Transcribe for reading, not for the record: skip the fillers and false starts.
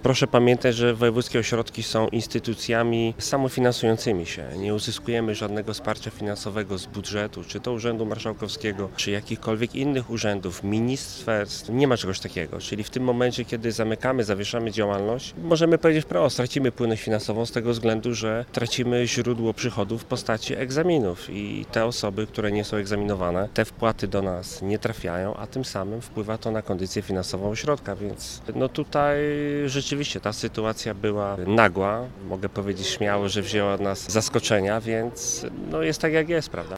Proszę pamiętać, że wojewódzkie ośrodki są instytucjami samofinansującymi się. Nie uzyskujemy żadnego wsparcia finansowego z budżetu, czy to Urzędu Marszałkowskiego, czy jakichkolwiek innych urzędów, ministerstw. Nie ma czegoś takiego. Czyli w tym momencie, kiedy zamykamy, zawieszamy działalność, możemy powiedzieć wprost, tracimy płynność finansową z tego względu, że tracimy źródło przychodów w postaci egzaminów i te osoby, które nie są egzaminowane, te wpłaty do nas nie trafiają, a tym samym wpływa to na kondycję finansową ośrodka, więc tutaj rzeczywiście ta sytuacja była nagła, mogę powiedzieć śmiało, że wzięła nas z zaskoczenia, więc jest tak jak jest, prawda?